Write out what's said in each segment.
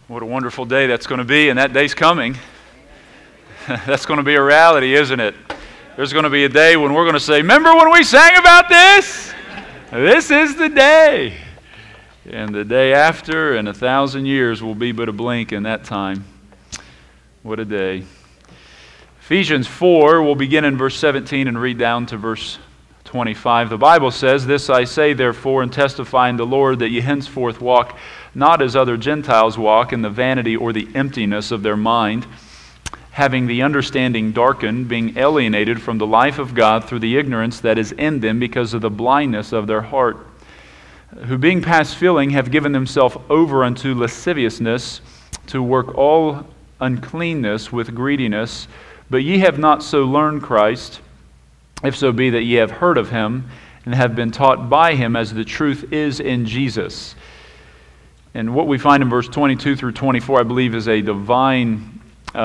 What a wonderful day that's going to be, and that day's coming. That's going to be a reality, isn't it? There's going to be a day when we're going to say, remember when we sang about this? This is the day. And the day after and 1,000 years will be but a blink in that time. What a day. Ephesians 4, we'll begin in verse 17 and read down to verse 25. The Bible says, "This I say therefore, and testify in the Lord, that ye henceforth walk not as other Gentiles walk, in the vanity or the emptiness of their mind, having the understanding darkened, being alienated from the life of God through the ignorance that is in them because of the blindness of their heart, who being past feeling have given themselves over unto lasciviousness, to work all uncleanness with greediness. But ye have not so learned Christ, if so be that ye have heard of him, and have been taught by him, as the truth is in Jesus." And what we find in verse 22 through 24, I believe, is a divine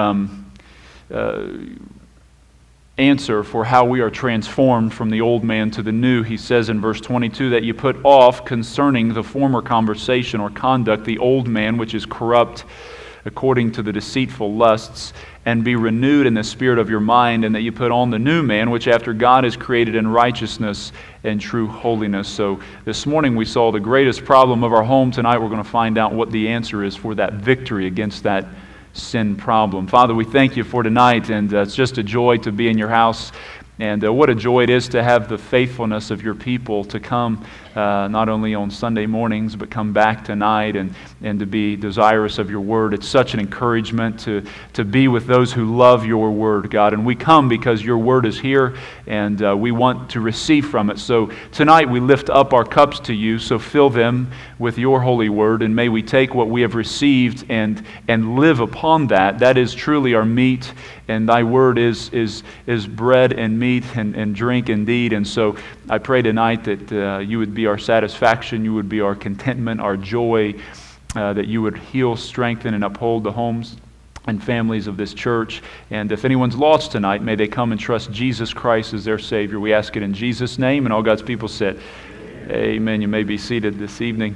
answer for how we are transformed from the old man to the new. He says in verse 22 that you put off concerning the former conversation or conduct the old man, which is corrupt according to the deceitful lusts, and be renewed in the spirit of your mind, and that you put on the new man, which after God is created in righteousness and true holiness. So this morning we saw the greatest problem of our home. Tonight we're going to find out what the answer is for that victory against that sin problem. Father, we thank you for tonight, and it's just a joy to be in your house. And what a joy it is to have the faithfulness of your people to come not only on Sunday mornings, but come back tonight and to be desirous of your word. It's such an encouragement to be with those who love your word, God. And we come because your word is here, and we want to receive from it. So tonight we lift up our cups to you, so fill them with your holy word, and may we take what we have received and live upon that. That is truly our meat, and thy word is bread and meat and drink indeed. And so I pray tonight that you would be our satisfaction, you would be our contentment, our joy, that you would heal, strengthen, and uphold the homes and families of this church. And if anyone's lost tonight, may they come and trust Jesus Christ as their Savior. We ask it in Jesus' name, and all God's people said, amen. You may be seated this evening.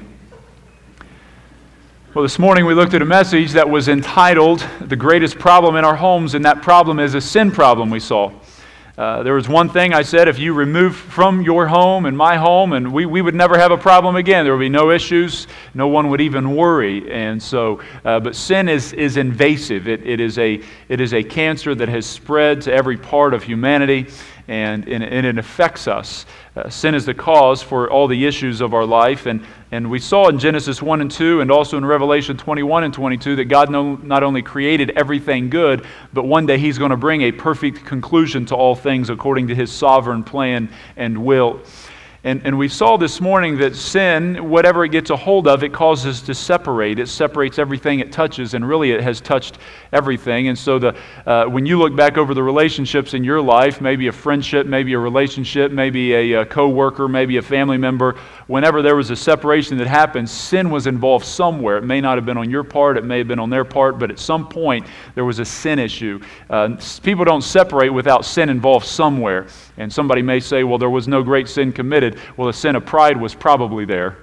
Well, this morning we looked at a message that was entitled, "The Greatest Problem in Our Homes," and that problem is a sin problem we saw. There was one thing I said, if you remove from your home and my home, and we would never have a problem again. There would be no issues. No one would even worry. And so, but sin is invasive. It is a cancer that has spread to every part of humanity, and it affects us. Sin is the cause for all the issues of our life, and we saw in Genesis 1 and 2 and also in Revelation 21 and 22 that God not only created everything good, but one day He's going to bring a perfect conclusion to all things according to His sovereign plan and will. And we saw this morning that sin, whatever it gets a hold of, it causes to separate. It separates everything it touches, and really it has touched everything. And so when you look back over the relationships in your life, maybe a friendship, maybe a relationship, maybe a co-worker, maybe a family member, whenever there was a separation that happened, sin was involved somewhere. It may not have been on your part, it may have been on their part, but at some point there was a sin issue. People don't separate without sin involved somewhere. And somebody may say, well, there was no great sin committed. Well, the sin of pride was probably there.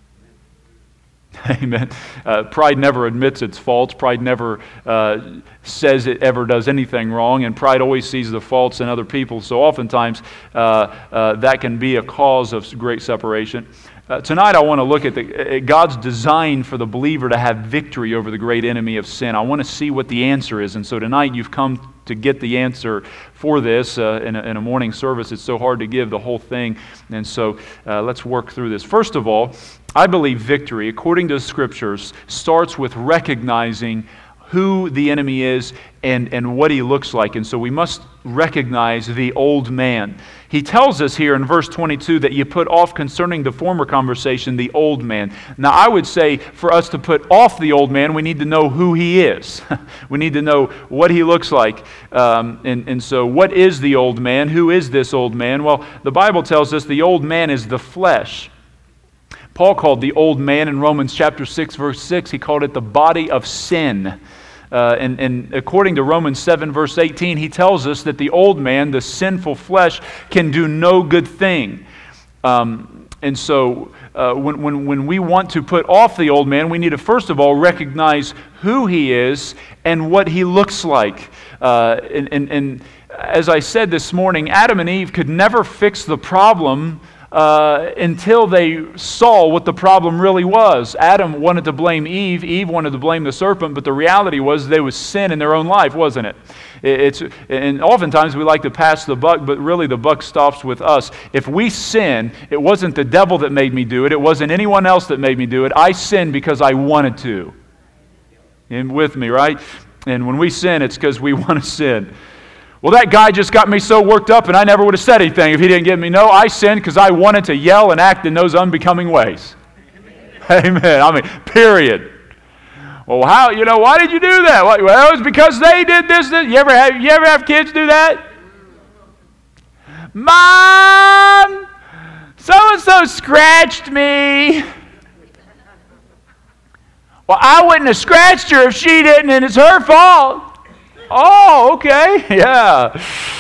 Amen. Pride never admits its faults. Pride never says it ever does anything wrong, and pride always sees the faults in other people. So oftentimes that can be a cause of great separation. Tonight I want to look at God's design for the believer to have victory over the great enemy of sin. I want to see what the answer is. And so tonight you've come to get the answer for this in a morning service. It's so hard to give the whole thing. And so let's work through this. First of all, I believe victory, according to the Scriptures, starts with recognizing who the enemy is and what he looks like. And so we must recognize the old man. He tells us here in verse 22 that you put off concerning the former conversation the old man. Now I would say for us to put off the old man, we need to know who he is. We need to know what he looks like. And so what is the old man? Who is this old man? Well, the Bible tells us the old man is the flesh. Paul called the old man in Romans chapter 6, verse 6, he called it the body of sin. And according to Romans 7, verse 18, he tells us that the old man, the sinful flesh, can do no good thing. And so when we want to put off the old man, we need to first of all recognize who he is and what he looks like. And as I said this morning, Adam and Eve could never fix the problem until they saw what the problem really was. Adam wanted to blame Eve. Eve wanted to blame the serpent, but the reality was there was sin in their own life, wasn't it? And oftentimes we like to pass the buck, but really the buck stops with us. If we sin, it wasn't the devil that made me do it. It wasn't anyone else that made me do it. I sinned because I wanted to. And with me, right? And when we sin, it's because we want to sin. Well, that guy just got me so worked up and I never would have said anything if he didn't get me. No, I sinned because I wanted to yell and act in those unbecoming ways. Amen. I mean, period. Well, why did you do that? Well, it was because they did this. You ever have kids do that? Mom, so-and-so scratched me. Well, I wouldn't have scratched her if she didn't, and it's her fault. Oh, okay, yeah.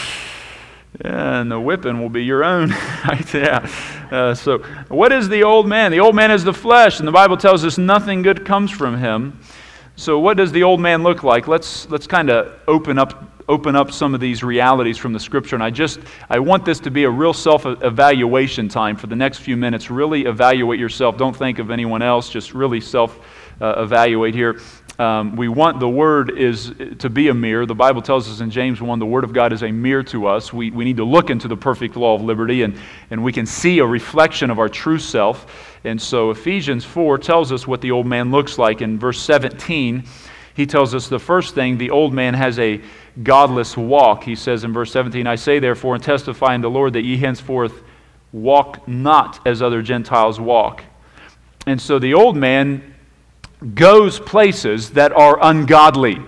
And the whipping will be your own, right? Yeah. So what is the old man? The old man is the flesh, and the Bible tells us nothing good comes from him. So what does the old man look like? Let's kind of open up some of these realities from the Scripture, and I want this to be a real self-evaluation time for the next few minutes. Really evaluate yourself. Don't think of anyone else. Just really self-evaluate here. We want the Word is to be a mirror. The Bible tells us in James 1, the Word of God is a mirror to us. We need to look into the perfect law of liberty, and we can see a reflection of our true self. And so Ephesians 4 tells us what the old man looks like. In verse 17, he tells us the first thing, the old man has a godless walk. He says in verse 17, I say therefore and testify in the Lord that ye henceforth walk not as other Gentiles walk. And so the old man goes places that are ungodly.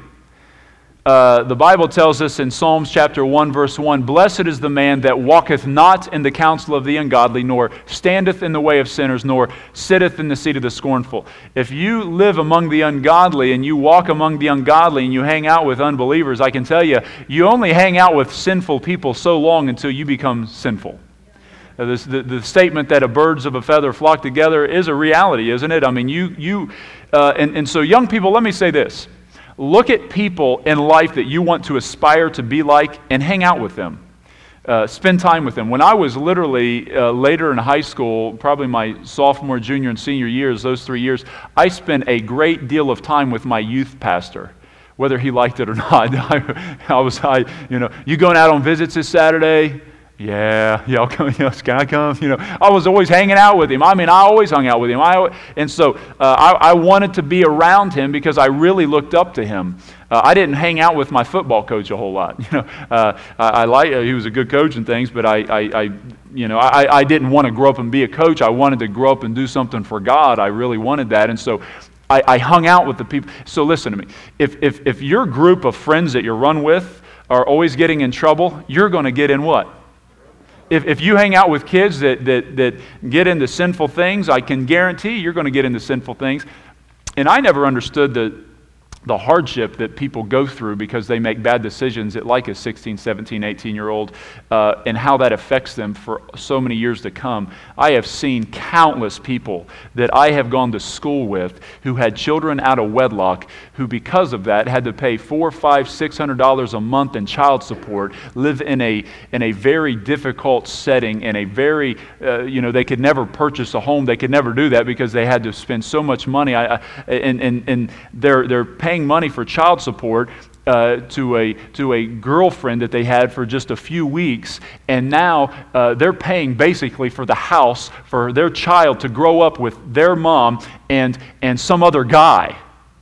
The Bible tells us in Psalms chapter 1, verse 1, Blessed is the man that walketh not in the counsel of the ungodly, nor standeth in the way of sinners, nor sitteth in the seat of the scornful. If you live among the ungodly and you walk among the ungodly and you hang out with unbelievers, I can tell you, you only hang out with sinful people so long until you become sinful. The statement that birds of a feather flock together is a reality, isn't it? I mean, and so young people, let me say this. Look at people in life that you want to aspire to be like and hang out with them. Spend time with them. When I was literally later in high school, probably my sophomore, junior, and senior years, those 3 years, I spent a great deal of time with my youth pastor, whether he liked it or not. You going out on visits this Saturday? Yeah, I'll come. Can I come? I was always hanging out with him. I always hung out with him. And so I wanted to be around him because I really looked up to him. I didn't hang out with my football coach a whole lot. He was a good coach and things, but I didn't want to grow up and be a coach. I wanted to grow up and do something for God. I really wanted that, and so I hung out with the people. So listen to me. If your group of friends that you run with are always getting in trouble, you're going to get in what? If you hang out with kids that get into sinful things, I can guarantee you're going to get into sinful things. And I never understood the hardship that people go through because they make bad decisions at like a 16, 17, 18-year-old and how that affects them for so many years to come. I have seen countless people that I have gone to school with who had children out of wedlock who because of that had to pay $400, $500, $600 a month in child support, live in a very difficult setting, in a very, they could never purchase a home. They could never do that because they had to spend so much money. And they're paying money for child support to a girlfriend that they had for just a few weeks, and now they're paying basically for the house for their child to grow up with their mom and some other guy.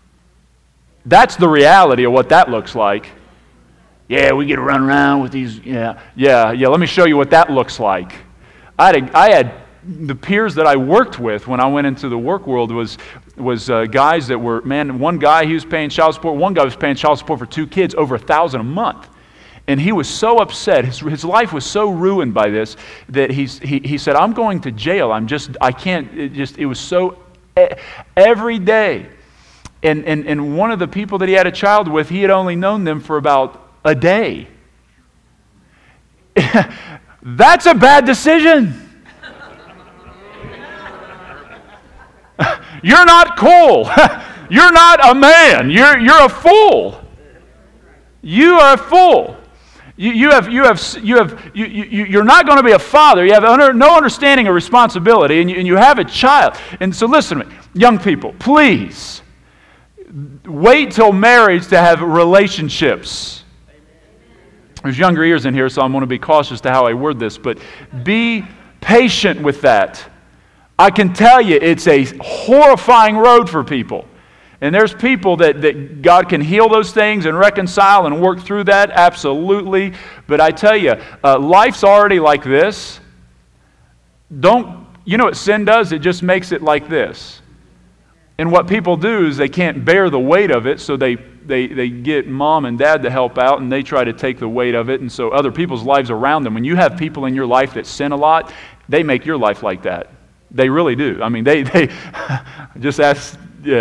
That's the reality of what that looks like. Yeah, we get to run around with these. Yeah. Let me show you what that looks like. I had the peers that I worked with when I went into the work world was guys that were, one guy, he was paying child support. One guy was paying child support for 2 kids, over $1,000 a month. And he was so upset. His life was so ruined by this that he said, I'm going to jail. It was so every day. And one of the people that he had a child with, he had only known them for about a day. That's a bad decision. You're not cool. You're not a man. You're a fool. You are a fool. You're not going to be a father. You have no understanding of responsibility, and you have a child. And so listen to me, young people, please wait till marriage to have relationships. There's younger ears in here, so I'm going to be cautious to how I word this, but be patient with that. I can tell you it's a horrifying road for people. And there's people that God can heal those things and reconcile and work through that, absolutely. But I tell you, life's already like this. You know what sin does? It just makes it like this. And what people do is they can't bear the weight of it, so they get mom and dad to help out, and they try to take the weight of it, and so other people's lives around them. When you have people in your life that sin a lot, they make your life like that. They really do. I mean, they just ask,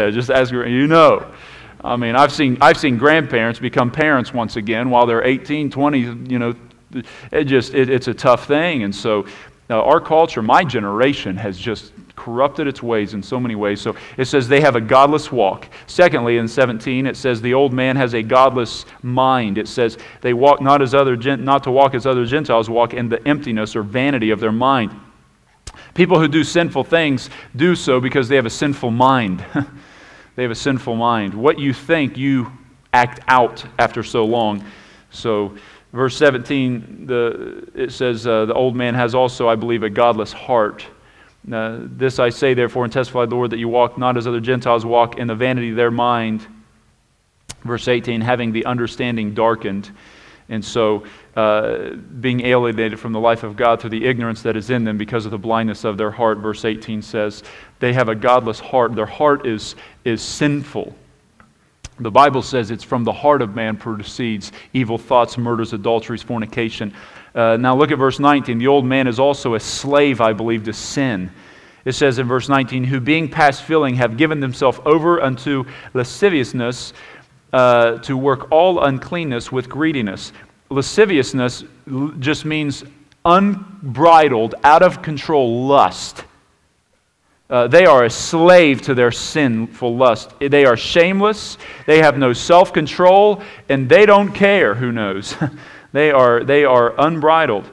you know. I mean, I've seen grandparents become parents once again while they're 18, 20, you know. It's a tough thing. And so our culture, my generation, has just corrupted its ways in so many ways. So it says they have a godless walk. Secondly, in 17, it says the old man has a godless mind. It says they walk not to walk as other Gentiles walk in the emptiness or vanity of their mind. People who do sinful things do so because they have a sinful mind. They have a sinful mind. What you think, you act out after so long. So, verse 17, it says, the old man has also, I believe, a godless heart. This I say, therefore, and testify to the Lord, that you walk not as other Gentiles walk in the vanity of their mind. Verse 18, having the understanding darkened. And so, being alienated from the life of God through the ignorance that is in them because of the blindness of their heart. Verse 18 says, they have a godless heart. Their heart is sinful. The Bible says it's from the heart of man proceeds evil thoughts, murders, adulteries, fornication. Now look at verse 19. The old man is also a slave, I believe, to sin. It says in verse 19, who being past feeling have given themselves over unto lasciviousness, to work all uncleanness with greediness. Lasciviousness just means unbridled, out of control lust. They are a slave to their sinful lust. They are shameless, they have no self-control, and they don't care, who knows. They are unbridled.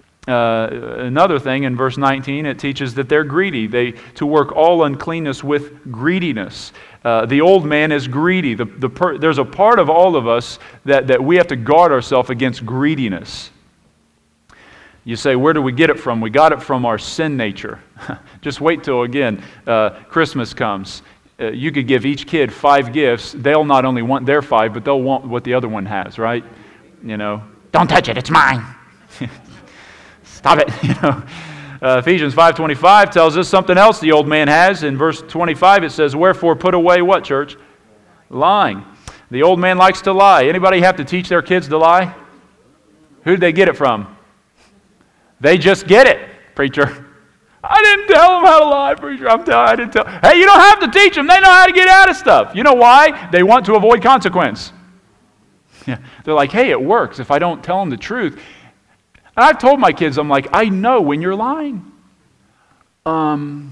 Another thing, in verse 19, it teaches that they're greedy. To work all uncleanness with greediness. The old man is greedy. There's a part of all of us that we have to guard ourselves against greediness. You say, where do we get it from? We got it from our sin nature. Just wait till, again, Christmas comes. You could give each kid 5 gifts. They'll not only want their 5, but they'll want what the other one has, right? You know, don't touch it, it's mine. Stop it, you know. Ephesians 5:25 tells us something else the old man has. In verse 25 it says, wherefore put away what, church? Lying. The old man likes to lie. Anybody have to teach their kids to lie? Who did they get it from? They just get it, preacher. I didn't tell them how to lie, preacher. I didn't tell. Hey, you don't have to teach them. They know how to get out of stuff. You know why? They want to avoid consequence. Yeah. They're like, hey, it works if I don't tell them the truth. And I've told my kids, I'm like, I know when you're lying. I'm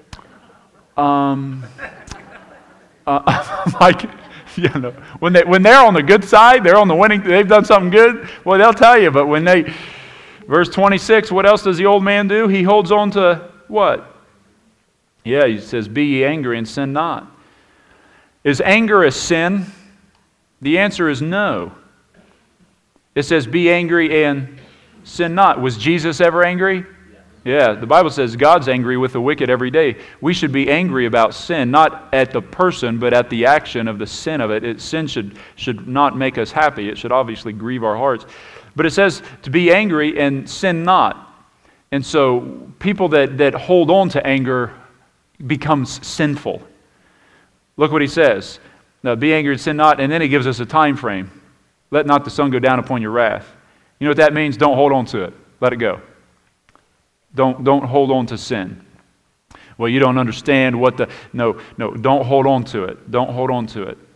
like, you know, when they're on the good side, they're on the winning, they've done something good, well, they'll tell you. But when verse 26, what else does the old man do? He holds on to what? Yeah, he says, be ye angry and sin not. Is anger a sin? The answer is no. It says, be angry and sin not. Was Jesus ever angry? Yeah, the Bible says God's angry with the wicked every day. We should be angry about sin, not at the person, but at the action of the sin of it. Sin should not make us happy. It should obviously grieve our hearts. But it says to be angry and sin not. And so people that hold on to anger becomes sinful. Look what he says. Now, be angry and sin not, and then he gives us a time frame. Let not the sun go down upon your wrath. You know what that means? Don't hold on to it. Let it go. Don't hold on to sin. Well, you don't understand No, don't hold on to it. Don't hold on to it.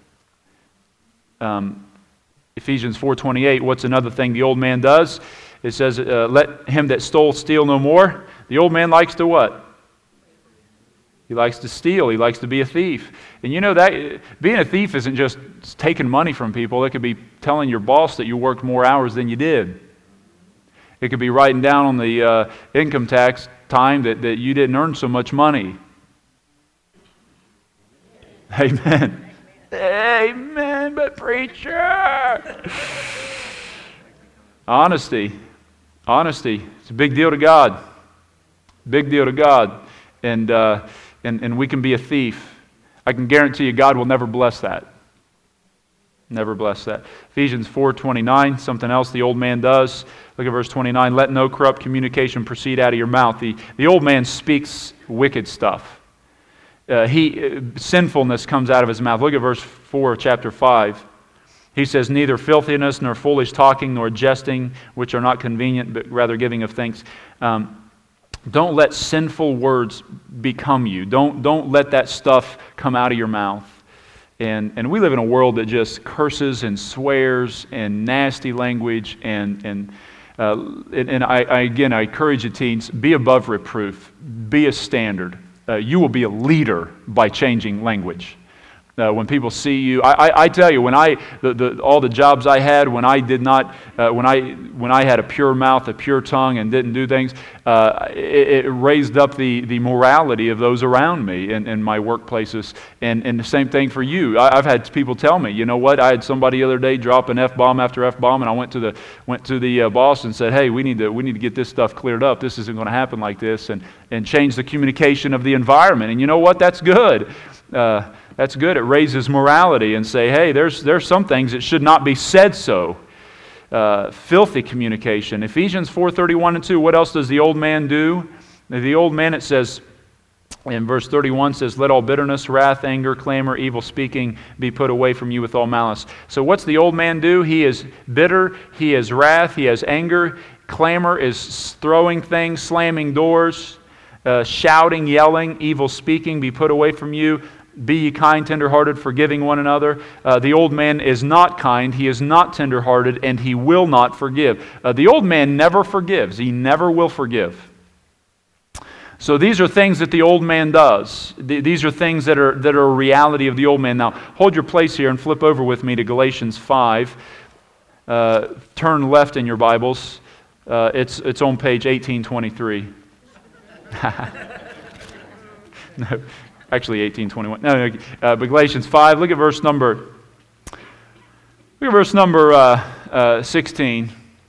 Ephesians 4:28, what's another thing the old man does? It says, let him that stole steal no more. The old man likes to what? He likes to steal. He likes to be a thief. And you know that being a thief isn't just taking money from people. It could be telling your boss that you worked more hours than you did. It could be writing down on the income tax time that you didn't earn so much money. Amen. Amen, but preacher. Honesty. It's a big deal to God. Big deal to God. And we can be a thief. I can guarantee you God will never bless that. Never bless that. Ephesians 4:29, something else the old man does. Look at verse 29. Let no corrupt communication proceed out of your mouth. The old man speaks wicked stuff. Sinfulness comes out of his mouth. Look at verse 4 of chapter 5. He says, neither filthiness, nor foolish talking, nor jesting, which are not convenient, but rather giving of thanks. Don't let sinful words become you. Don't let that stuff come out of your mouth. And we live in a world that just curses and swears and nasty language. And I encourage you teens, be above reproof. Be a standard. You will be a leader by changing language. When people see you, I tell you, when all the jobs I had, when I did not, when I had a pure mouth, a pure tongue, and didn't do things, it raised up the morality of those around me in my workplaces. And the same thing for you. I've had people tell me, you know what? I had somebody the other day drop an F-bomb after F-bomb, and I went to the boss and said, hey, we need to get this stuff cleared up. This isn't going to happen like this, and change the communication of the environment. And you know what? That's good. That's good. It raises morality and say, hey, there's some things that should not be said so. Filthy communication. Ephesians 4:31 and 2, what else does the old man do? The old man, it says, in verse 31 says, let all bitterness, wrath, anger, clamor, evil speaking be put away from you with all malice. So what's the old man do? He is bitter, he has wrath, he has anger. Clamor is throwing things, slamming doors, shouting, yelling, evil speaking be put away from you. Be ye kind, tenderhearted, forgiving one another. The old man is not kind, he is not tenderhearted, and he will not forgive. The old man never forgives. He never will forgive. So these are things that the old man does. These are things that are a reality of the old man. Now, hold your place here and flip over with me to Galatians 5. Turn left in your Bibles. It's on page 1823. No. Actually, 18:21. No, but Galatians 5. Look at verse number 16.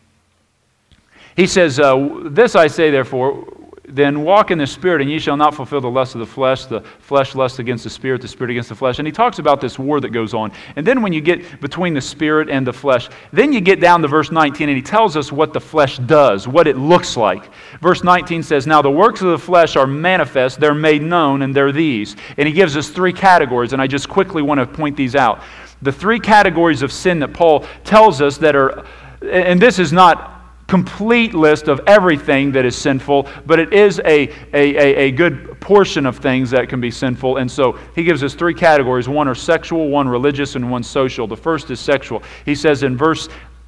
He says, "This I say, therefore, then walk in the Spirit, and ye shall not fulfill the lust of the flesh lusts against the Spirit against the flesh." And he talks about this war that goes on. And then when you get between the Spirit and the flesh, then you get down to verse 19, and he tells us what the flesh does, what it looks like. Verse 19 says, "Now the works of the flesh are manifest, they're made known, and they're these." And he gives us three categories, and I just quickly want to point these out. The three categories of sin that Paul tells us that are, and this is not complete list of everything that is sinful, but it is a good portion of things that can be sinful. And so he gives us three categories. One are sexual, one religious, and one social. The first is sexual. He says in verse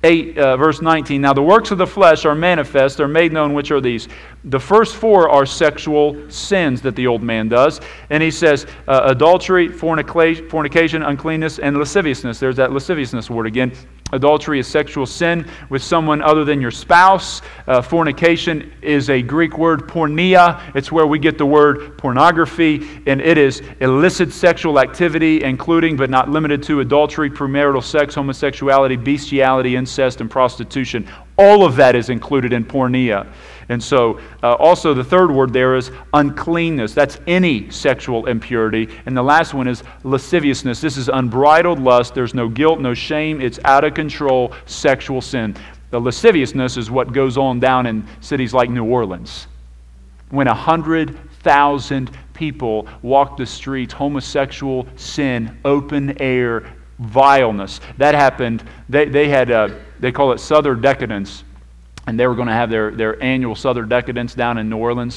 19, "Now the works of the flesh are manifest, they're made known, which are these." The first four are sexual sins that the old man does. And he says adultery, fornication, uncleanness, and lasciviousness. There's that lasciviousness word again. Adultery is sexual sin with someone other than your spouse. Fornication is a Greek word, porneia. It's where we get the word pornography, and it is illicit sexual activity, including but not limited to adultery, premarital sex, homosexuality, bestiality, incest, and prostitution. All of that is included in porneia. And so also the third word there is uncleanness. That's any sexual impurity. And the last one is lasciviousness. This is unbridled lust. There's no guilt, no shame. It's out of control sexual sin. The lasciviousness is what goes on down in cities like New Orleans. When 100,000 people walk the streets, homosexual sin, open air, vileness. That happened. They call it Southern Decadence. And they were going to have their annual Southern Decadence down in New Orleans.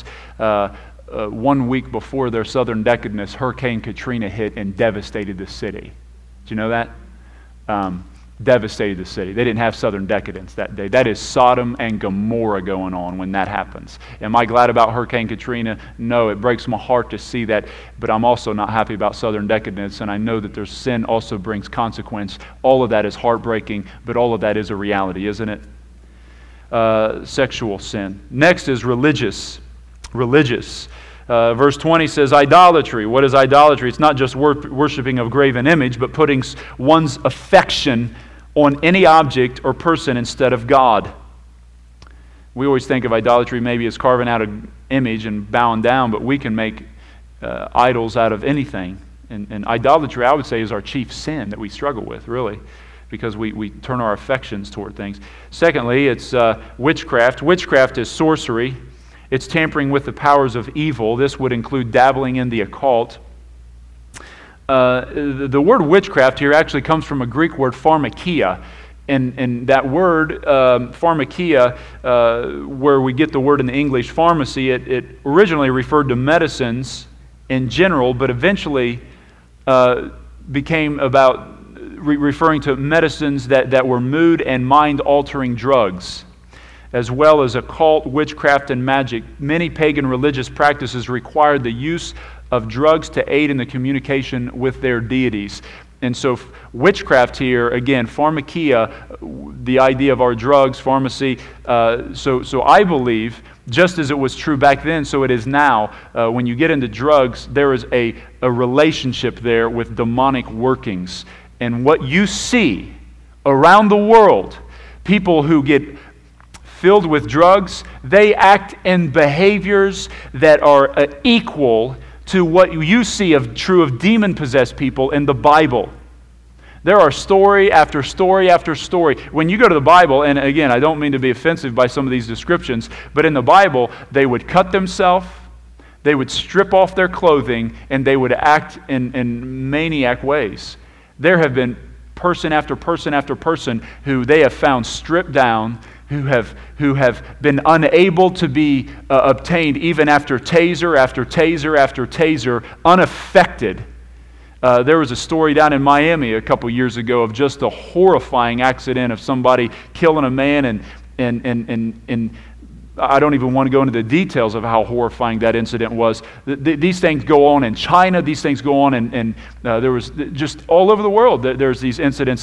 1 week before their Southern Decadence, Hurricane Katrina hit and devastated the city. Did you know that? devastated the city. They didn't have southern decadence that day. That is Sodom and Gomorrah going on when that happens. Am I glad about Hurricane Katrina? No, it breaks my heart to see that, but I'm also not happy about southern decadence, and I know that their sin also brings consequence. All of that is heartbreaking, but all of that is a reality, isn't it? Sexual sin. Next is religious. Verse 20 says idolatry. What is idolatry? It's not just worshiping of graven image, but putting one's affection on any object or person instead of God. We always think of idolatry maybe as carving out an image and bowing down, but we can make idols out of anything. And idolatry, I would say, is our chief sin that we struggle with, really, because we turn our affections toward things. Secondly, it's witchcraft. Witchcraft is sorcery. It's tampering with the powers of evil. This would include dabbling in the occult. The word witchcraft here actually comes from a Greek word, pharmakia. And that word, pharmakia, where we get the word in the English pharmacy, it originally referred to medicines in general, but eventually became about referring to medicines that were mood and mind-altering drugs, as well as occult, witchcraft, and magic. Many pagan religious practices required the use of drugs to aid in the communication with their deities. And so witchcraft here, again, pharmakia, the idea of our drugs, pharmacy. So I believe, just as it was true back then, so it is now. When you get into drugs, there is a relationship there with demonic workings. And what you see around the world, people who get filled with drugs, they act in behaviors that are equal to what you see of demon-possessed people in the Bible. There are story after story after story. When you go to the Bible, and again, I don't mean to be offensive by some of these descriptions, but in the Bible, they would cut themselves, they would strip off their clothing, and they would act in maniac ways. There have been person after person after person who they have found stripped down, who have been unable to be obtained even after taser after taser after taser, unaffected. There was a story down in Miami a couple years ago of just a horrifying accident of somebody killing a man, and I don't even want to go into the details of how horrifying that incident was. These things go on in China. These things go on, and there was just all over the world. There's these incidents.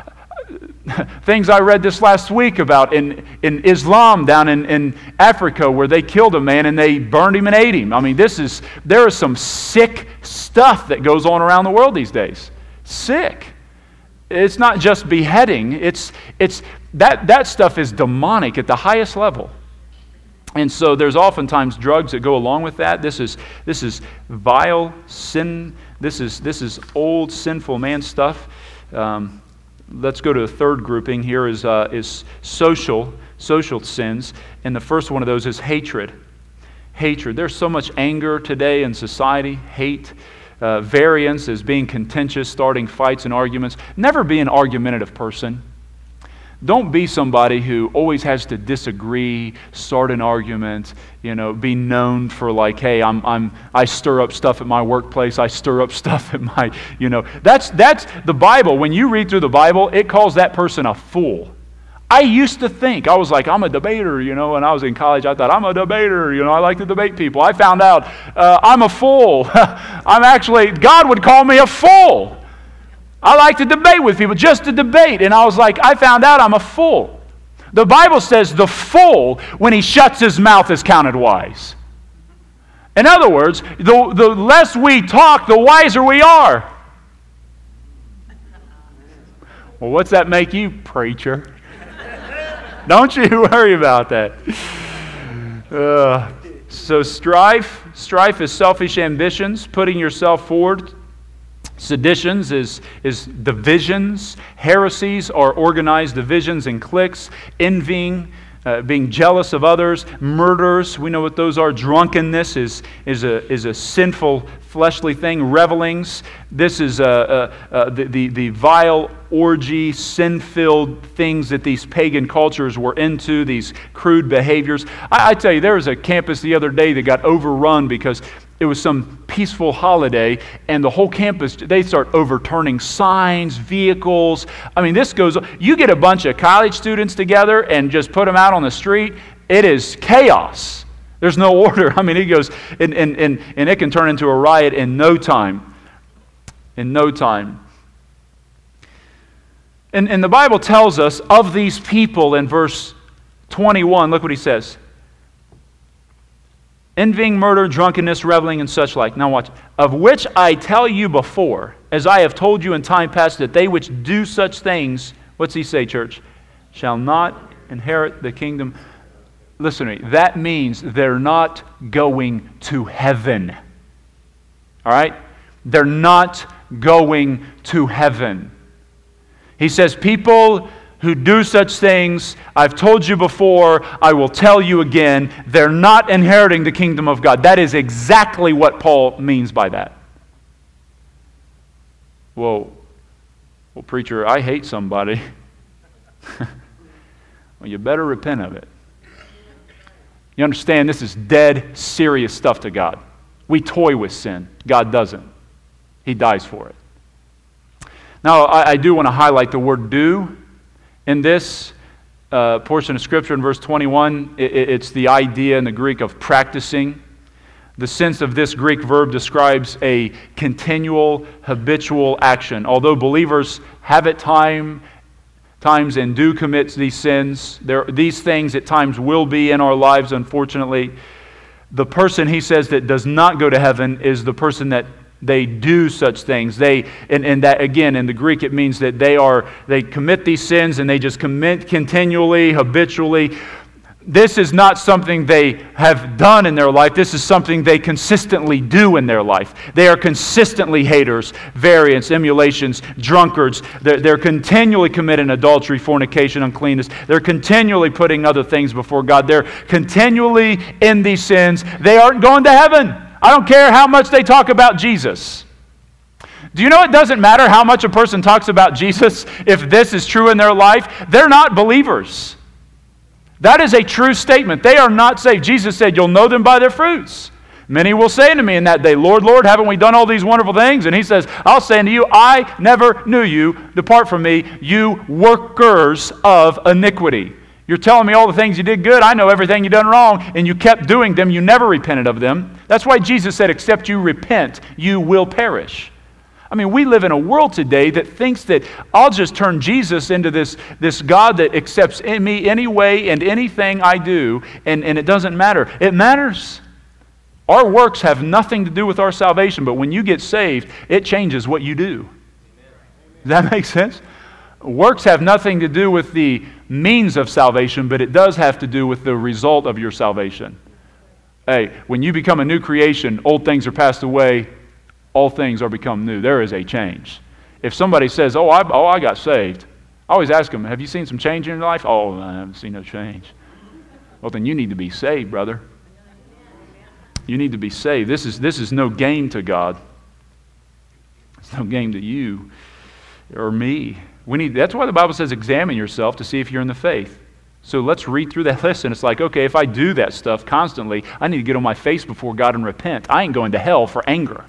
Things I read this last week about in Islam down in Africa, where they killed a man and they burned him and ate him. I mean, there is some sick stuff that goes on around the world these days. Sick. It's not just beheading. It's that stuff is demonic at the highest level. And so there's oftentimes drugs that go along with that. This is vile sin. This is old sinful man stuff. Let's go to the third grouping. Here is social sins, and the first one of those is hatred. Hatred. There's so much anger today in society. Hate. Variance is being contentious, starting fights and arguments. Never be an argumentative person. Don't be somebody who always has to disagree, start an argument, be known for like, hey, I stir up stuff at my workplace, I stir up stuff at my, That's the Bible. When you read through the Bible, it calls that person a fool. I used to think, I was like, I'm a debater, when I was in college, I thought, I'm a debater, I like to debate people. I found out I'm a fool. God would call me a fool. I like to debate with people, just to debate. And I was like, I found out I'm a fool. The Bible says the fool, when he shuts his mouth, is counted wise. In other words, the less we talk, the wiser we are. Well, what's that make you, preacher? Don't you worry about that. So strife is selfish ambitions, putting yourself forward. Seditions is divisions. Heresies are organized divisions and cliques. Envying, being jealous of others. Murders, we know what those are. Drunkenness is a sinful, fleshly thing. Revelings, this is the vile orgy, sin-filled things that these pagan cultures were into, these crude behaviors. I tell you, there was a campus the other day that got overrun because it was some peaceful holiday, and the whole campus, they start overturning signs, vehicles. I mean, this goes, you get a bunch of college students together and just put them out on the street, it is chaos. There's no order. I mean, it goes, and it can turn into a riot in no time. In no time. And the Bible tells us of these people in verse 21, look what he says. Envying, murder, drunkenness, reveling, and such like. Now watch. Of which I tell you before, as I have told you in time past, that they which do such things, what's he say, church? Shall not inherit the kingdom. Listen to me. That means they're not going to heaven. All right? They're not going to heaven. He says, people who do such things, I've told you before, I will tell you again, they're not inheriting the kingdom of God. That is exactly what Paul means by that. Well, preacher, I hate somebody. Well, you better repent of it. You understand, this is dead serious stuff to God. We toy with sin. God doesn't. He dies for it. Now, I do want to highlight the word do. In this portion of Scripture in verse 21, it's the idea in the Greek of practicing. The sense of this Greek verb describes a continual, habitual action. Although believers have at times and do commit these sins, these things at times will be in our lives, unfortunately. The person, he says, that does not go to heaven is the person that they do such things. And that again in the Greek it means that they commit these sins and they just commit continually, habitually. This is not something they have done in their life. This is something they consistently do in their life. They are consistently haters, variants, emulations, drunkards. They're continually committing adultery, fornication, uncleanness. They're continually putting other things before God. They're continually in these sins. They aren't going to heaven. I don't care how much they talk about Jesus. Do you know it doesn't matter how much a person talks about Jesus if this is true in their life? They're not believers. That is a true statement. They are not saved. Jesus said, you'll know them by their fruits. Many will say to me in that day, Lord, Lord, haven't we done all these wonderful things? And he says, I'll say unto you, I never knew you. Depart from me, you workers of iniquity. You're telling me all the things you did good. I know everything you done wrong, and you kept doing them. You never repented of them. That's why Jesus said, except you repent, you will perish. I mean, we live in a world today that thinks that I'll just turn Jesus into this God that accepts me anyway and anything I do, and it doesn't matter. It matters. Our works have nothing to do with our salvation, but when you get saved, it changes what you do. Does that make sense? Works have nothing to do with the means of salvation, but it does have to do with the result of your salvation. Hey, when you become a new creation, old things are passed away, all things are become new. There is a change. If somebody says, I got saved, I always ask them, have you seen some change in your life? Oh, I haven't seen no change. Well, then you need to be saved, brother. You need to be saved. This is no game to God. It's no game to you or me. That's why the Bible says examine yourself to see if you're in the faith. So let's read through that list, and it's like, okay, if I do that stuff constantly, I need to get on my face before God and repent. I ain't going to hell for anger.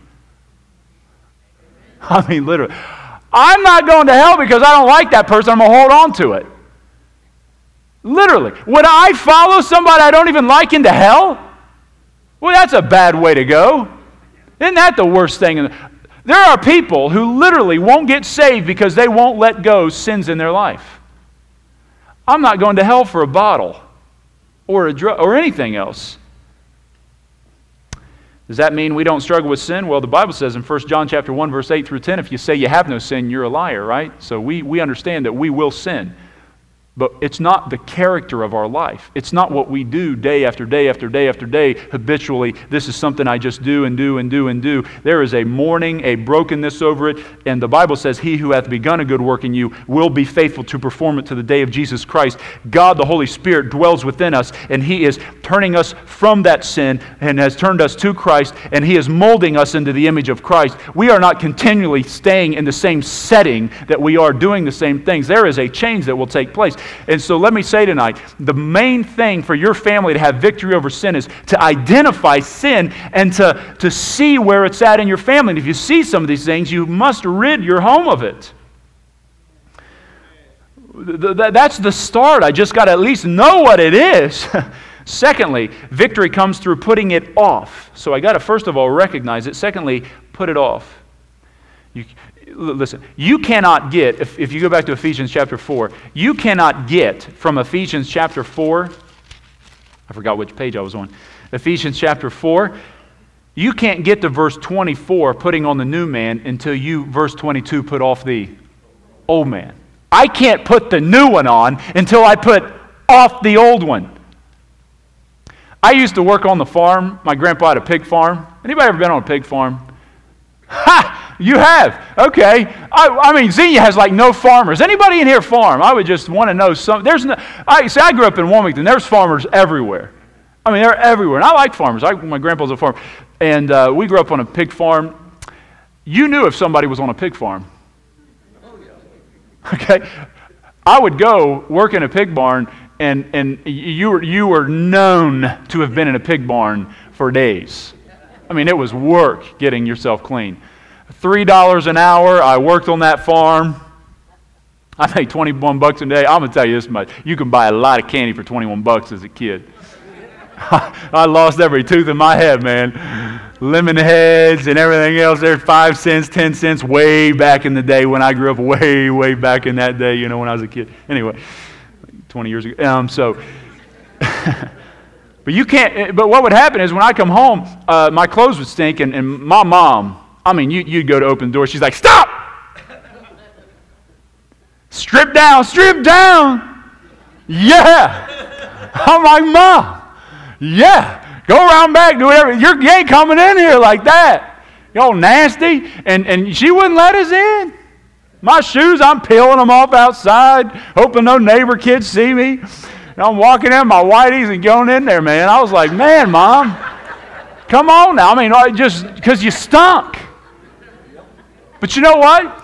I mean, literally. I'm not going to hell because I don't like that person. I'm going to hold on to it. Literally. Would I follow somebody I don't even like into hell? Well, that's a bad way to go. Isn't that the worst thing? There are people who literally won't get saved because they won't let go sins in their life. I'm not going to hell for a bottle or a drug or anything else. Does that mean we don't struggle with sin? Well, the Bible says in 1 John chapter 1, verse 8 through 10, if you say you have no sin, you're a liar, right? So we understand that we will sin. But it's not the character of our life. It's not what we do day after day after day after day habitually. This is something I just do and do and do and do. There is a mourning, a brokenness over it. And the Bible says, he who hath begun a good work in you will be faithful to perform it to the day of Jesus Christ. God, the Holy Spirit, dwells within us, and he is turning us from that sin and has turned us to Christ, and he is molding us into the image of Christ. We are not continually staying in the same setting that we are doing the same things. There is a change that will take place. And so let me say tonight, the main thing for your family to have victory over sin is to identify sin and to see where it's at in your family. And if you see some of these things, you must rid your home of it. That's the start. I just got to at least know what it is. Secondly, victory comes through putting it off. So I got to first of all recognize it. Secondly, put it off. Listen, you cannot get, if you go back to Ephesians chapter 4, you cannot get from Ephesians chapter 4, I forgot which page I was on, Ephesians chapter 4, you can't get to verse 24, putting on the new man, until you, verse 22, put off the old man. I can't put the new one on until I put off the old one. I used to work on the farm. My grandpa had a pig farm. Anybody ever been on a pig farm? Ha! You have. Okay. I mean, Xenia has like no farmers. Anybody in here farm? I would just want to know some. I grew up in Wilmington. There's farmers everywhere. I mean, they're everywhere. And I like farmers. My grandpa's a farmer. And we grew up on a pig farm. You knew if somebody was on a pig farm. Okay, I would go work in a pig barn, and you were known to have been in a pig barn for days. I mean, it was work getting yourself clean. $3 an hour. I worked on that farm. I made $21 a day. I'm gonna tell you this much: you can buy a lot of candy for $21 as a kid. I lost every tooth in my head, man. Lemon heads and everything else. There's 5 cents, 10 cents way back in the day when I grew up, way back in that day, when I was a kid. Anyway, 20 years ago. But you can't, but what would happen is when I come home, my clothes would stink, and my mom, I mean, you'd go to open the door, she's like, stop! Strip down! Yeah! I'm like, Mom, yeah, go around back, do whatever. You ain't coming in here like that. You're all nasty. And she wouldn't let us in. My shoes, I'm peeling them off outside, hoping no neighbor kids see me. And I'm walking in my whiteies and going in there, man. I was like, man, Mom, come on now. I mean, just because you stunk. But you know what?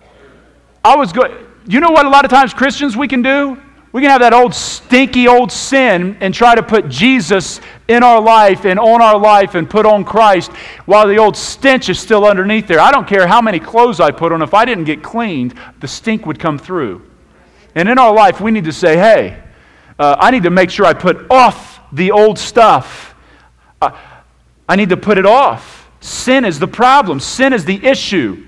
You know what a lot of times Christians we can do? We can have that old stinky old sin and try to put Jesus in our life and on our life and put on Christ while the old stench is still underneath there. I don't care how many clothes I put on. If I didn't get cleaned, the stink would come through. And in our life, we need to say, hey, I need to make sure I put off the old stuff. I need to put it off. Sin is the problem. Sin is the issue.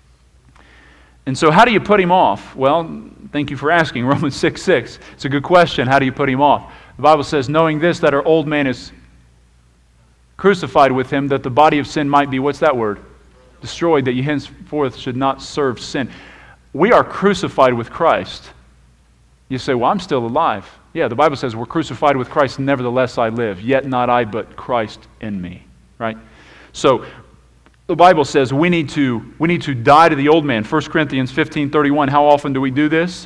And so how do you put him off? Well, thank you for asking. Romans 6:6. It's a good question. How do you put him off? The Bible says, knowing this, that our old man is crucified with him, that the body of sin might be, what's that word? Destroyed, that you henceforth should not serve sin. We are crucified with Christ. You say, well, I'm still alive. Yeah, the Bible says we're crucified with Christ, nevertheless I live. Yet not I, but Christ in me. Right? So, the Bible says we need to die to the old man. 1 Corinthians 15:31. How often do we do this?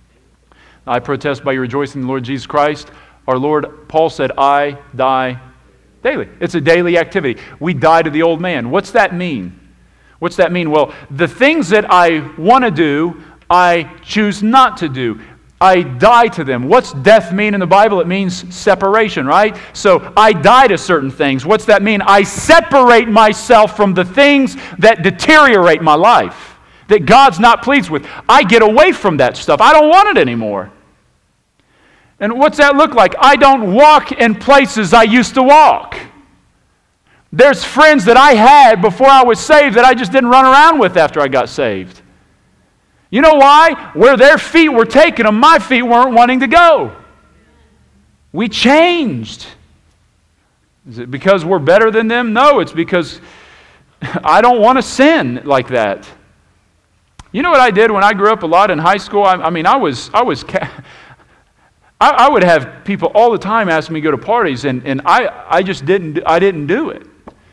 I protest by your rejoicing in the Lord Jesus Christ. Our Lord, Paul said, I die daily. It's a daily activity. We die to the old man. What's that mean? What's that mean? Well, the things that I want to do, I choose not to do. I die to them. What's death mean in the Bible? It means separation, right? So I die to certain things. What's that mean? I separate myself from the things that deteriorate my life, that God's not pleased with. I get away from that stuff. I don't want it anymore. And what's that look like? I don't walk in places I used to walk. There's friends that I had before I was saved that I just didn't run around with after I got saved. You know why? Where their feet were taking them, my feet weren't wanting to go. We changed. Is it because we're better than them? No, it's because I don't want to sin like that. You know what I did when I grew up a lot in high school? I would have people all the time ask me to go to parties, and I just didn't do it.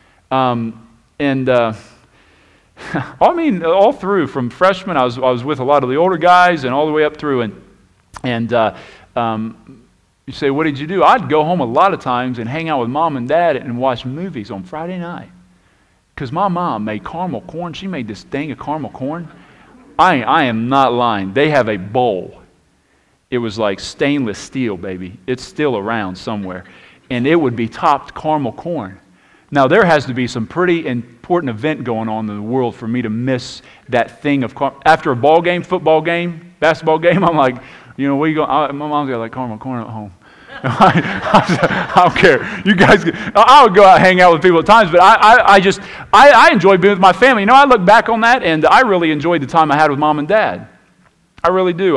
All through, from freshman, I was with a lot of the older guys, and all the way up through, and you say, what did you do? I'd go home a lot of times and hang out with Mom and Dad and watch movies on Friday night, because my mom made caramel corn. She made this thing of caramel corn. I am not lying. They have a bowl it was like stainless steel, baby. It's still around somewhere. And it would be topped caramel corn. Now, there has to be some pretty important event going on in the world for me to miss that thing of after a ball game, football game, basketball game. I'm like, where you going? My mom's got like caramel corn at home. I don't care. You guys, I would go out and hang out with people at times, but I enjoy being with my family. I look back on that, and I really enjoyed the time I had with Mom and Dad. I really do.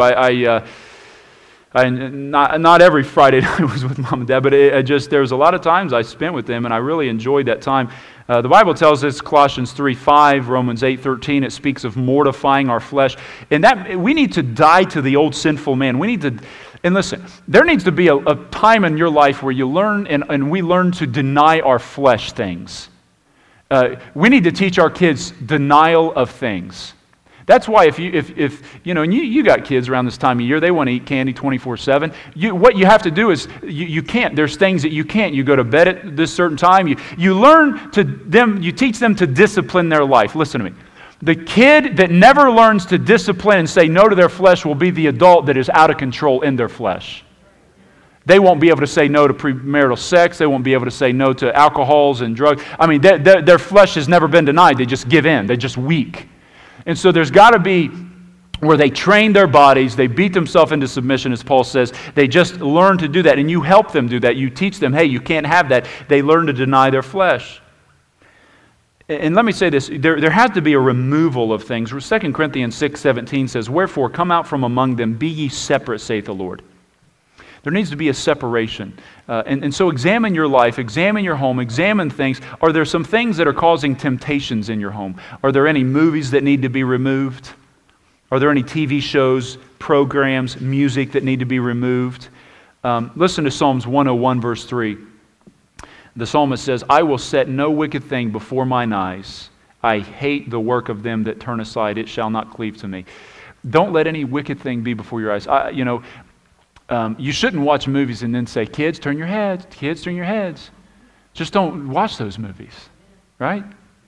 Not every Friday night was with Mom and Dad, but there was a lot of times I spent with them, and I really enjoyed that time. The Bible tells us, Colossians 3:5, Romans 8:13, it speaks of mortifying our flesh. And that we need to die to the old sinful man. We need to, and listen, there needs to be a time in your life where you learn, and we learn to deny our flesh things. We need to teach our kids denial of things. That's why if you got kids around this time of year, they want to eat candy 24/7. What you have to do is you can't. There's things that you can't. You go to bed at this certain time. You teach them to discipline their life. Listen to me. The kid that never learns to discipline and say no to their flesh will be the adult that is out of control in their flesh. They won't be able to say no to premarital sex. They won't be able to say no to alcohols and drugs. I mean, their flesh has never been denied. They just give in. They're just weak. And so there's got to be where they train their bodies, they beat themselves into submission, as Paul says. They just learn to do that, and you help them do that. You teach them, hey, you can't have that. They learn to deny their flesh. And let me say this, there has to be a removal of things. 2 Corinthians 6:17 says, wherefore come out from among them, be ye separate, saith the Lord. There needs to be a separation. And so examine your life, examine your home, examine things. Are there some things that are causing temptations in your home? Are there any movies that need to be removed? Are there any TV shows, programs, music that need to be removed? Listen to Psalms 101, verse 3. The psalmist says, I will set no wicked thing before mine eyes. I hate the work of them that turn aside. It shall not cleave to me. Don't let any wicked thing be before your eyes. You shouldn't watch movies and then say, kids, turn your heads. Kids, turn your heads. Just don't watch those movies, right?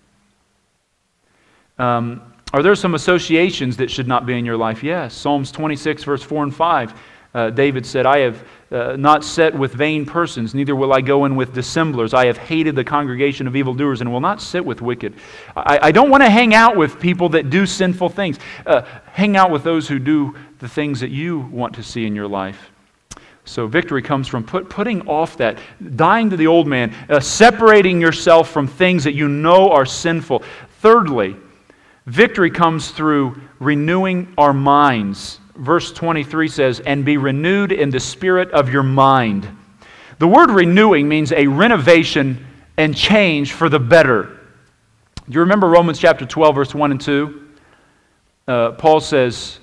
Are there some associations that should not be in your life? Yes. Psalms 26, verse 4 and 5. David said, I have not sat with vain persons, neither will I go in with dissemblers. I have hated the congregation of evildoers and will not sit with wicked. I don't want to hang out with people that do sinful things. Hang out with those who do the things that you want to see in your life. So victory comes from putting off that, dying to the old man, separating yourself from things that you know are sinful. Thirdly, victory comes through renewing our minds. Verse 23 says, and be renewed in the spirit of your mind. The word renewing means a renovation and change for the better. Do you remember Romans chapter 12, verse 1 and 2? Paul says,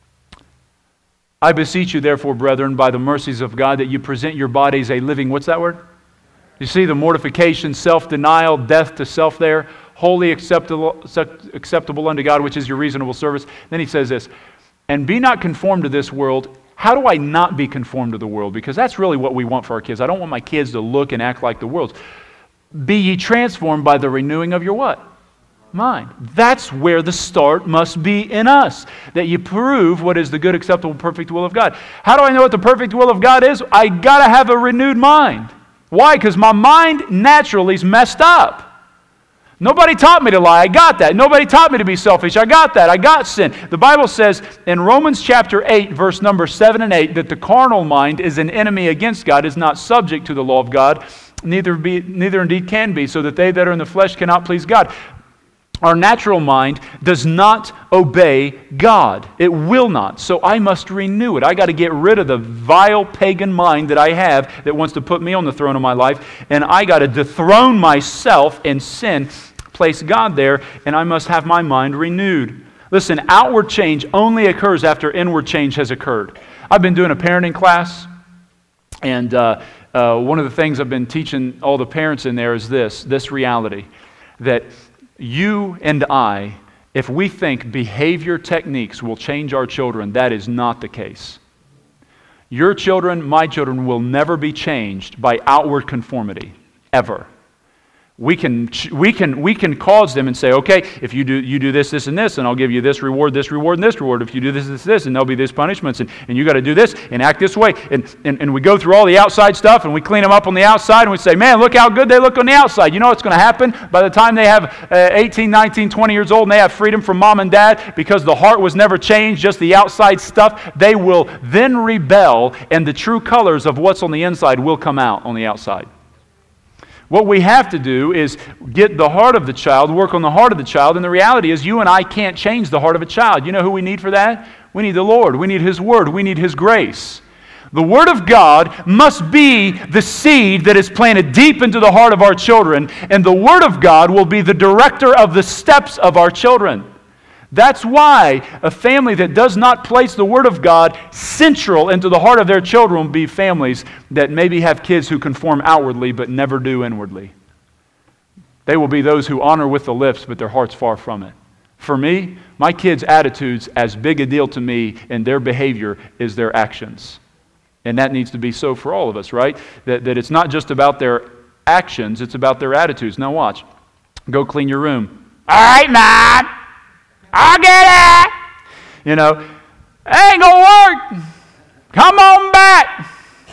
I beseech you, therefore, brethren, by the mercies of God, that you present your bodies a living, what's that word? You see the mortification, self-denial, death to self there, wholly acceptable unto God, which is your reasonable service. Then he says this, and be not conformed to this world. How do I not be conformed to the world? Because that's really what we want for our kids. I don't want my kids to look and act like the world. Be ye transformed by the renewing of your what? Mind. That's where the start must be in us. That you prove what is the good, acceptable, perfect will of God. How do I know what the perfect will of God is? I got to have a renewed mind. Why? Because my mind naturally is messed up. Nobody taught me to lie. I got that. Nobody taught me to be selfish. I got that. I got sin. The Bible says in Romans chapter 8, verse number 7 and 8, that the carnal mind is an enemy against God, is not subject to the law of God, neither indeed can be, so that they that are in the flesh cannot please God. Our natural mind does not obey God. It will not. So I must renew it. I got to get rid of the vile pagan mind that I have that wants to put me on the throne of my life, and I got to dethrone myself in sin, place God there, and I must have my mind renewed. Listen, outward change only occurs after inward change has occurred. I've been doing a parenting class, and one of the things I've been teaching all the parents in there is this reality, that you and I, if we think behavior techniques will change our children, that is not the case. Your children, my children, will never be changed by outward conformity, ever. We can cause them and say, okay, if you do this, this, and this, and I'll give you this reward, and this reward. If you do this, this, this, and there'll be these punishments, and you got to do this and act this way. And we go through all the outside stuff, and we clean them up on the outside, and we say, man, look how good they look on the outside. You know what's going to happen? By the time they have 18, 19, 20 years old, and they have freedom from mom and dad, because the heart was never changed, just the outside stuff, they will then rebel, and the true colors of what's on the inside will come out on the outside. What we have to do is get the heart of the child, work on the heart of the child, and the reality is you and I can't change the heart of a child. You know who we need for that? We need the Lord. We need His Word. We need His grace. The Word of God must be the seed that is planted deep into the heart of our children, and the Word of God will be the director of the steps of our children. That's why a family that does not place the Word of God central into the heart of their children will be families that maybe have kids who conform outwardly but never do inwardly. They will be those who honor with the lips but their heart's far from it. For me, my kids' attitude's as big a deal to me in their behavior as their actions. And that needs to be so for all of us, right? That it's not just about their actions, it's about their attitudes. Now watch. Go clean your room. All right, man. I'll get it. You know, it ain't going to work. Come on back.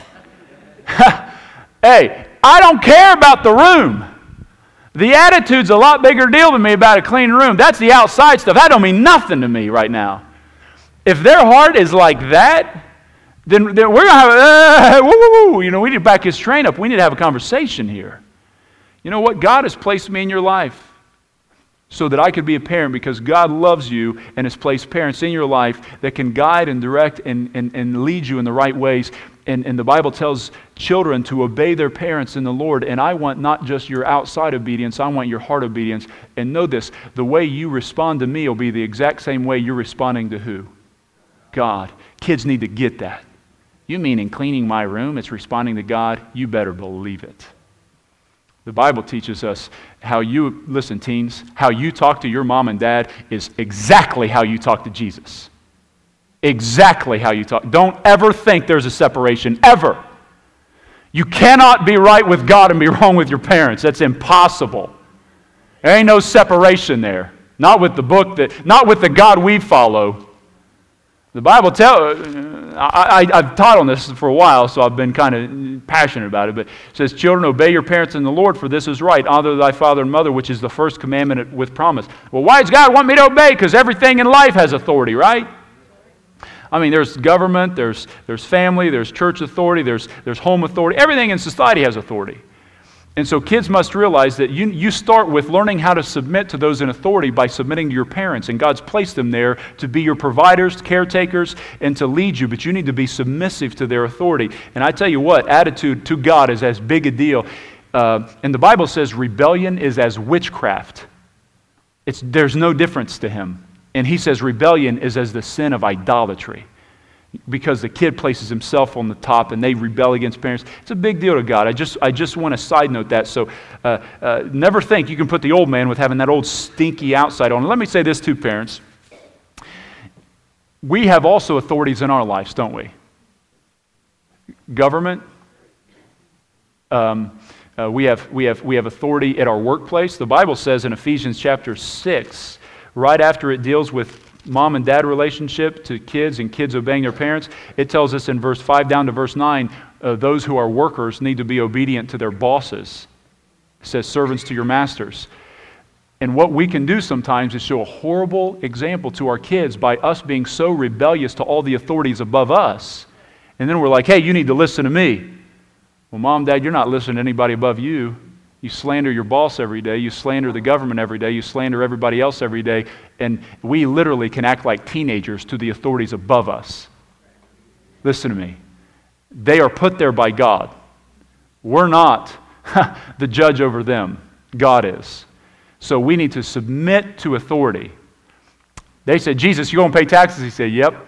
Hey, I don't care about the room. The attitude's a lot bigger deal to me about a clean room. That's the outside stuff. That don't mean nothing to me right now. If their heart is like that, then we're going to have, we need to back his train up. We need to have a conversation here. You know what? God has placed me in your life so that I could be a parent, because God loves you and has placed parents in your life that can guide and direct and lead you in the right ways. And the Bible tells children to obey their parents in the Lord. And I want not just your outside obedience, I want your heart obedience. And know this, the way you respond to me will be the exact same way you're responding to who? God. Kids need to get that. You mean in cleaning my room, it's responding to God? You better believe it. The Bible teaches us how you, listen teens, how you talk to your mom and dad is exactly how you talk to Jesus. Exactly how you talk. Don't ever think there's a separation, ever. You cannot be right with God and be wrong with your parents. That's impossible. There ain't no separation there. Not with the book not with the God we follow. The Bible I've taught on this for a while, so I've been kind of passionate about it, but it says, children, obey your parents in the Lord, for this is right. Honor thy father and mother, which is the first commandment with promise. Well, why does God want me to obey? Because everything in life has authority, right? I mean, there's government, there's family, there's church authority, there's home authority. Everything in society has authority. And so kids must realize that you start with learning how to submit to those in authority by submitting to your parents. And God's placed them there to be your providers, caretakers, and to lead you. But you need to be submissive to their authority. And I tell you what, attitude to God is as big a deal. And the Bible says rebellion is as witchcraft. There's no difference to him. And he says rebellion is as the sin of idolatry. Because the kid places himself on the top and they rebel against parents. It's a big deal to God. I just want to side note that. So never think you can put the old man with having that old stinky outside on. Let me say this to parents. We have also authorities in our lives, don't we? Government. We have authority at our workplace. The Bible says in Ephesians chapter 6, right after it deals with mom and dad relationship to kids and kids obeying their parents, it tells us in verse 5 down to verse 9, those who are workers need to be obedient to their bosses. It says servants to your masters. And what we can do sometimes is show a horrible example to our kids by us being so rebellious to all the authorities above us. And then we're like, hey, you need to listen to me. Well, mom, dad, you're not listening to anybody above you. You slander your boss every day. You slander the government every day. You slander everybody else every day. And we literally can act like teenagers to the authorities above us. Listen to me. They are put there by God. We're not the judge over them. God is. So we need to submit to authority. They said, Jesus, you going to pay taxes? He said, yep.